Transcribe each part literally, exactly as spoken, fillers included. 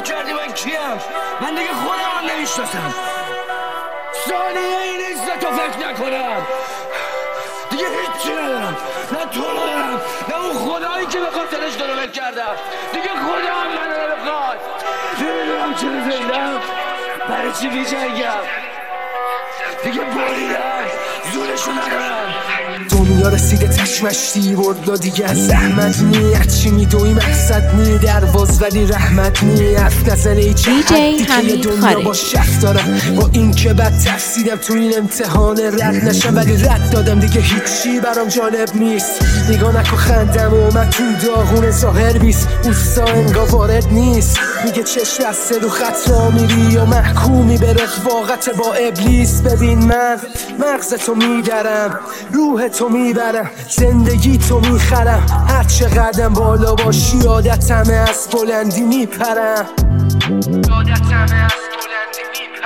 نگاه کردی من کیم؟ من دیگه خودم هم نمیشناسم. ثانیه ای نیست تو فکر نکنم. دیگه هیچی ندارم، نه تو ندارم نه اون خدایی که به خاطرش تو رو ول کردم. دیگه خدا هم منو نمیخواد. نمیدونم چرا زندم، برای چی بیجنگم. دیگه بریدم، زورشو ندارم. دنیا رسیده تشمشتی برد دیگه از زحمت نی. چی میدوی مقصد نی درواز ولی رحمت نی. حرف نزنه ایچه حدی که یه دنیا با شخص دارم. با این که بد تفسیدم تو این امتحان رد نشم ولی رد دادم دیگه هیچی برام جالب نیست. نگاه نکن خندم و من تو داغون ظاهر بیست. اوستا انگا وارد نیست میگه چشم از سلو خط را میری و محکومی به رفاقت با ابلیس. ببین من مغزتو میدرم، روح تو میبرم، زندگی تو میخرم. هر چه قدم بالا باشی عادتمه از بلندی میپرم. عادتمه از بلندی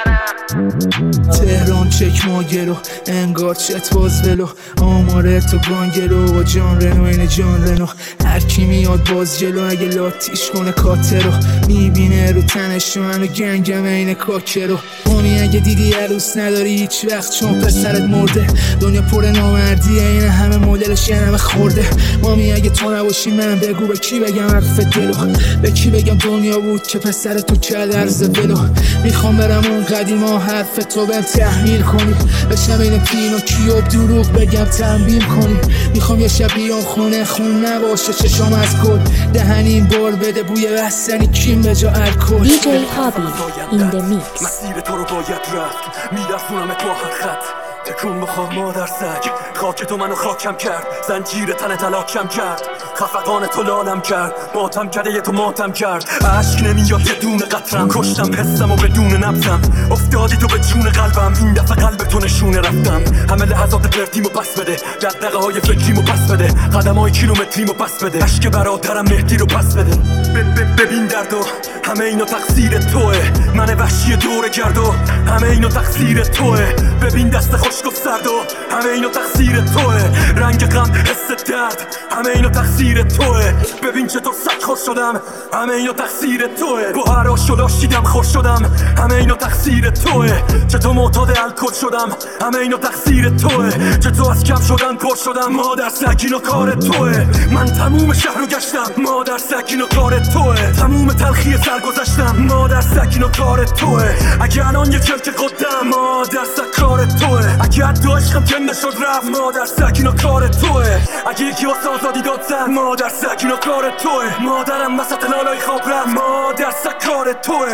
میپرم. تهران چک ماگرو انگار چت باز ولو. آماره تو گانگرو و جان رنو این جان رنو. هر کی میاد باز جلو اگه لاتیش کنه کاترو. میبینه رو تنش منو گنگم این کاکرو. اونی اگه دیدی عروس نداری هیچ وقت چون پسرت مرده. دنیا پر نامردیه این همه مدلش یه همه خورده. مامی اگه تو نباشی من بگو به کی بگم حرف دلو. به کی بگم دنیا بود که پسر تو کرد عرض ولو. میخوام برم اون قدیما حرف تو بهم تحمیل کنی. بشم این پینوکیو دروغ بگم تنبیه کنی. میخوام یه شب بیام خونه خون نباشه چشام از گل. دهنیم بار بده بوی بستنی کیم به جا الکل. دی جی هابی این د میکس. مسیر تو رو باید رفت میرسونمت با هر خط. تکون بخور مادر سگ خاک تو منو خاکم کرد. زنجیر تن تلاکم کرد. خفقان تو لالم کرد. ماتم کرده یه تو ماتم کرد. عشق نمیاد یه دونه قطرم. کشتم حسم و بدون نبزم. افتادی تو به جون قلبم. این دفعه قلب تو نشونه رفتم. همه لحظات پرتیمو پس بده. دقدقه های فکریمو پس بده. قدم های کیلومتریمو پس بده. عشق برادرم مهدی رو پس بده. ببین دردو همه اینو تقصیر توه. من وحشی دور گردو همه اینو تقصیر توه. ببین دست خشک و سردو همه اینو تقصیر توه. رنگ غم حس درد همه اینو تقصیر توه. ببین چطور سگ خوش شدم همه اینو تقصیر توه. با هر آش و لاشیدم خوش شدم همه اینو تقصیر توه. چطور معتاد الکل شدم همه اینو تقصیر توه. چطور از کم شدن پر شدم مادر سگ اینو کار توه. من تموم شهر رو گشتم مادر سگ اینو کار توه. تموم تلخی سر گذشتم مادر سگ اینو کار توه. اگه الان یه چرک قدم مادر سگ کار توه. اگه حتی عشقم کنده شد رفت مادر سگ اینو کار توه. اگه یکی واسه آزادی داد زد مادر سگ اینو کار توه. مادرم وسط لالای خواب رفت مادر سگ کار توه.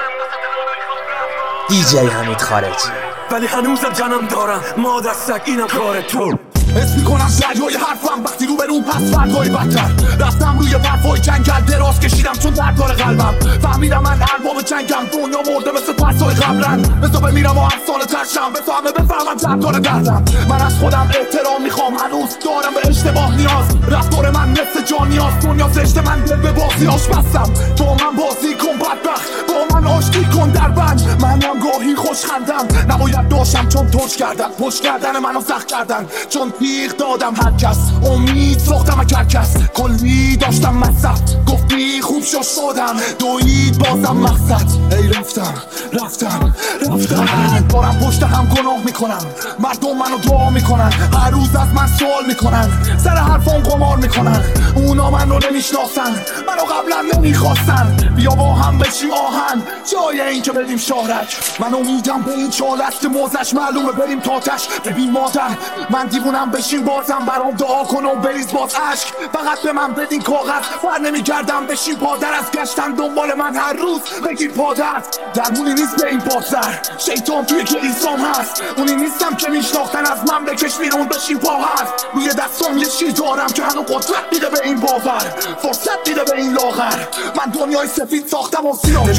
دی جی حمید خارجی. ولی هنوزم جنم دارم مادر سگ اینم کار تو. حس میکنم دریای حرفم وقتی رو به رو پس فردای بدتر. رفتم روی برفای جنگل دراز کشیدم چون درد داره قلبم. فهمیدم من ارباب جنگم. دنیا مرده مثل پسای قبرن. بذار بمیرم و افسانه ترشم. بذار همه بفهمم درد داره دردم. من از خودم احترام میخوام هنوز دارم به اشتباه نیاز. رفتار من مثل جان نیاز. دنیا زشت من دل به بازیاش بستم. با من بازی کن بدبخت با من آشتی کن در بند. منم گاهی خوش خندم نباید داشتم چون توش کردن. پشت کردن منو سخت کردن چون تیغ دادم هر کس. امید ساختم اگر کس کلی داشتم مصرف. گفتی خوب شو شدم دوید بازم مقصد. ای رفتم رفتم رفتم بارم پشت هم گناه میکنم. مردم منو دعا میکنن هر روز از من سوال میکنن. سر حرفان قمار میکنن. اونا منو نمیشناسن منو قبلا نمیخواستن. بیا با هم بشیم آهن جای این که بریم شهرک. من امیدم به این چالست موزش معلومه بریم تاتش. ببین مادر من دیوونم بشین بازم برام دعا کن و بریز باز عشق. فقط به من بدین کاغذ ور نمیگردم بشین پادر. از گشتن دنبال من هر روز بگیر پادر. درمونی نیست به این بازر شیطان توی کلیسام هست. اونی نیستم که میشناختن از من بکش بیرون بشین پا هست. روی دستام یه چی دارم که هنو قدرت میده به این باور. فرصت میده به این لاغر. من دنیای سفید ساختم و سیاه کم داشت.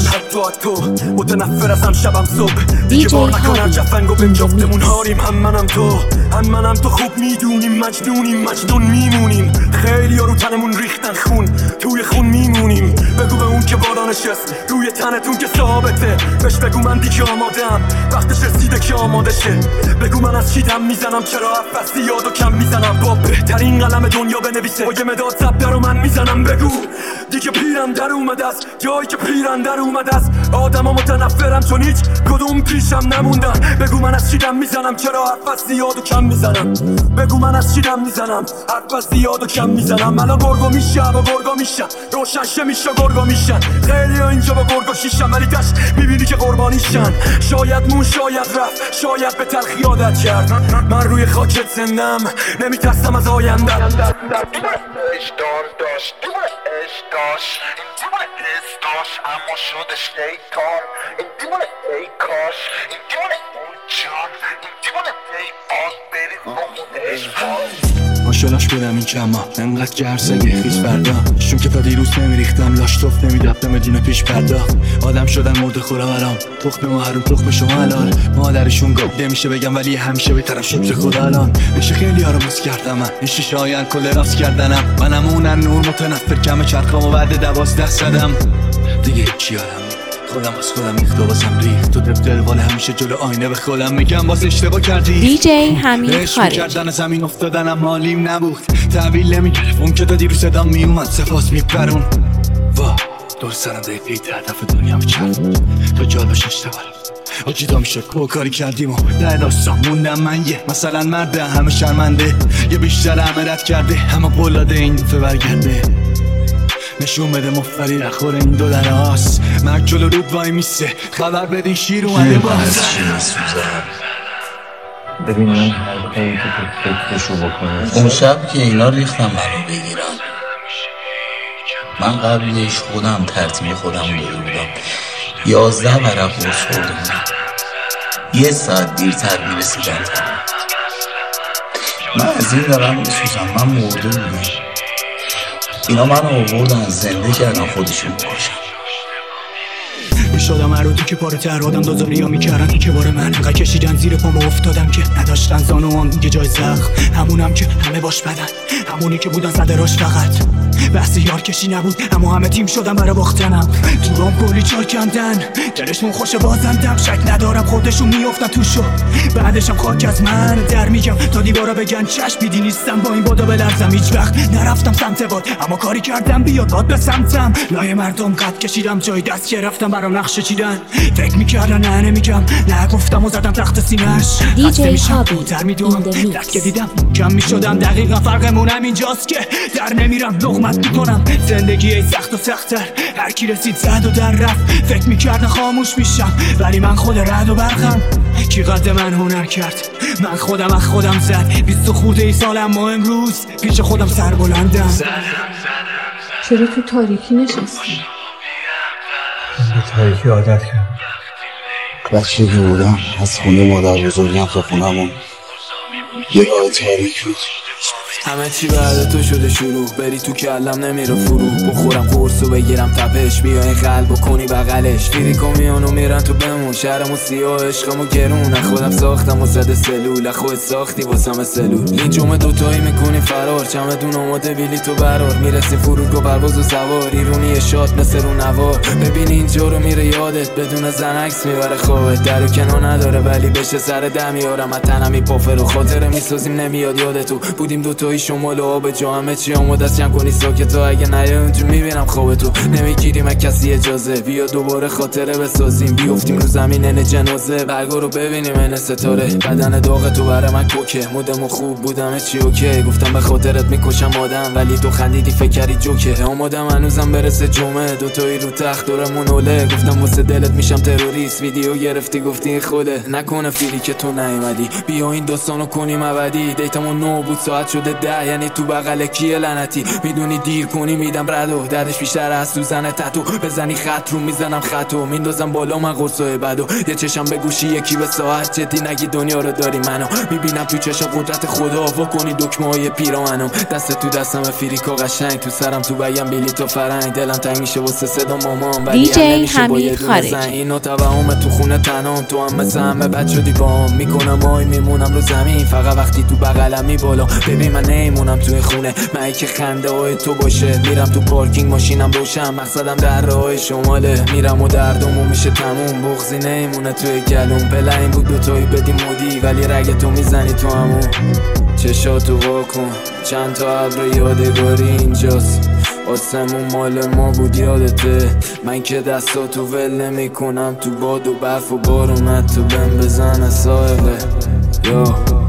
حتی تو متنفر ازم شبم صبح دیگه بار نکن هر جفنگو بهم جفتمون هاریم هم منم تو هم منم تو خوب میدونیم مجنونیم مجنون میمونیم خیلی ها رو تنمون ریختن خون توی خون میمونیم بگو به اون که بالا نشست روی تنتون که ثابته بهش بگو من دیگه آمادم وقتش رسیده که آماده شه بگو من از چی دم میزنم چرا افستی یادو کم میزنم با بهترین قلم دنیا بنویسه با یه مداد زبده رو من میزنم بگو دیگه پیرم در اومده است جایی که پیرم در اومده است آدم ها متنفرم چون هیچ کدوم پیشم نموندن بگو من از چی دم میزنم چرا حرف یادو کم میزنم بگو من از چی دم میزنم حرف یادو کم میزنم الان گرگو میشه و گرگو میشن روشن شه میشه گرگو میشن خیلی ها اینجا با گرگو شیشن ولی داشت میبینی که قربانیشن شاید مون شاید رفت شاید به تلخی عادت کرد من روی خاکت زندم نمیترسم از آینده اش دار داشت اش داشت این داشت اما شدش ای کار این دیوانه ای کاش این دیوانه اون جان این دیوانه ای باز بری خودش باز ماشالاش بودم این کما انقدر گرسگه خیز فردا شون که تا دیروز نمیریختم لاش توف نمیدفتم دین پیش پرداخت آدم شدن مرد خورا برام تخم ما حروم تخم شما حلال مادرشون گفت نمیشه بگم ولی همیشه بهترم شکر خدا الان بشه خیلی ها رو مس کردم من این شیشه هاین کل راست کردنم منم اونن نور متنفر کم چرخام و بعد دوازده زدم دیگه هیچی آرم خودم از خودم میخت و بازم ریخت تو دفتر بالا همیشه جلو آینه به خودم میگم باز اشتباه کردی دی جی حمید خارج کردن زمین افتادنم مالیم نبود تحویل نمیگرفت اون که تا دیرو صدام میومد سپاس میپرون وا دور سرم دقیقی هدف دنیا میچرد تا جالوش اشتباه آجی دا میشه که کاری کردیم و در داستان موندم من یه مثلا مرده همه شرمنده یه بیشتر همه رد کرده همه بولاده این دفعه برگرده نشون بده مفری نخور این دو در آس مرگ جلو رود وای میسته خبر بدین شیر اومده باز ببینم حلقه که فکرشو بکنه اون شب که اینا ریختم برام بگیرم من قبلش خودم ترتیب خودم رو داده بودم یازده ورق برس خورده بودم یه ساعت دیرتر میرسیدم من از این دارم میسوزم من مرده بودم اینا من آوردن زنده کردن خودشون بکشن شدم عروضی که پاره تر آدم دازاری ها میکردن که بار من انقدر کشیدن زیر پا ما افتادم که نداشتن زانوان دیگه جای زخم همونم که همه باش بدن همونی که بودن صدراش فقط بحث یار کشی نبود اما همه تیم شدن برای باختنم دورام کلی چار کندن دلشون خوش بازندم شک ندارم خودشون میافتن توشو بعدشم خاک از من در میگم تا دیوارا بگن چشم بیدی نیستم با این بادا بلرزم هیچ وقت نرفتم سمت باد اما کاری کردم بیاد باد به سمتم لای مردم قد کشیدم جای دست گرفتم برام نقشه چیدن فکر میکردن نه نمیگم نه گفتم و زدم تخت سینش دی جی هابی در میدونم دست که دیدم کم میشدم دقیقا فرقمونم اینجاست که در نمیرم لغمت میکنم زندگی ای سخت و سختتر هر کی رسید زد و در رفت فکر میکردن خاموش میشم ولی من خود رد و برقم کی قد من هنر کرد من خودم از خودم زد بیست و خورده ای سالم ما امروز پیش خودم سر بلندم چرا تو تاریکی نشستی؟ به تاریکی عادت کردم بچه که بودم از خونه مادر بزرگم تا خونمون یه راه تاریک بود همه چی بعد تو شده شروع بری تو کلم نمیره فرو بخورم قرصو بگیرم تپش بیا این قلبو کنی بغلش دیدی کمیونو میرن تو بمون شهرمو سیاه عشقمو گرون خودم ساختم و زده سلول خود ساختی واسم سلول این جمعه دوتایی میکنی فرار چمدون آماده بیلی تو برار میرسی فرودگاه پرواز و سوار ایرونی شاد مثل رو نوار ببین اینجا رو میره یادت بدون زن عکس میبره خوابت در و کنار نداره ولی بشه سر دم میارم از تنم میپافه رو خاطره میسازیم نمیاد یادتو بودیم دوتا شمال و آب جا همه چی آماده است جمع کنی ساکت تو اگه نیای اونجا میبینم خواب تو نمیگیریم از کسی اجازه بیا دوباره خاطره بسازیم بیافتیم رو زمین ان جنازه برگا رو ببینیم ان ستاره بدن داغ تو برای من کوکه مودمو خوب بودم چی اوکی گفتم به خاطرت میکشم آدم ولی تو خندیدی فکر کردی جوکه آمادم هنوزم برسه جمعه دوتایی رو تخت دورمون اوله گفتم واسه دلت میشم تروریست ویدیو گرفتی گفتی خوده نکنه فیلی که تو نیومدی بیا این داستانو کنیم ابدی دیتمون نو بود ساعت شده ده یعنی تو بغل کیه لعنتی میدونی دیر کنی میدم ردو دردش بیشتر از سوزن تتو بزنی خط رو میزنم خطو میندازم بالا من قرصای بدو یه چشم به گوشی یکی به ساعت جدی نگی دنیا رو داری منو میبینم تو چشم قدرت خدا وا کنی دکمه های پیرامنو دست تو دستم فریکا قشنگ تو سرم تو بگم بلیط و فرنگ دلم تنگ میشه واسه صدا مامان ولی هم نمیشه با یه دونه زنگ اینو توهم تو خونه تنام تو هم مثل همه بد شدی بام میکنم آی میمونم رو زمین فقط وقتی تو بغلم میبالا ببین من نمیمونم توی خونه من که خنده های تو باشه میرم تو پارکینگ ماشینم روشن مقصدم در راه شماله میرم و دردمون میشه تموم بغضی نمیمونه توی گلوم بله این بود دوتایی بدی مودی ولی رگ تو میزنی تو همون چشاتو واکن چند تا ابر یادگاری اینجاست آسمون مال ما بود یادته من که دستاتو ول نمی کنم تو باد و برف و بارونت تو بهم بزنه ساحله یا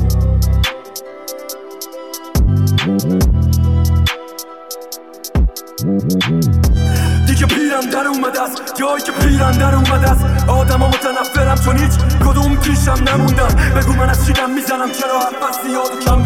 دیگه پیرم در اومده است جایی که پیرم در اومده است آدم ها متنفرم چون هیچ کدوم پیشم نموندن بگو من از چیدم میزنم چرا بس یاد کم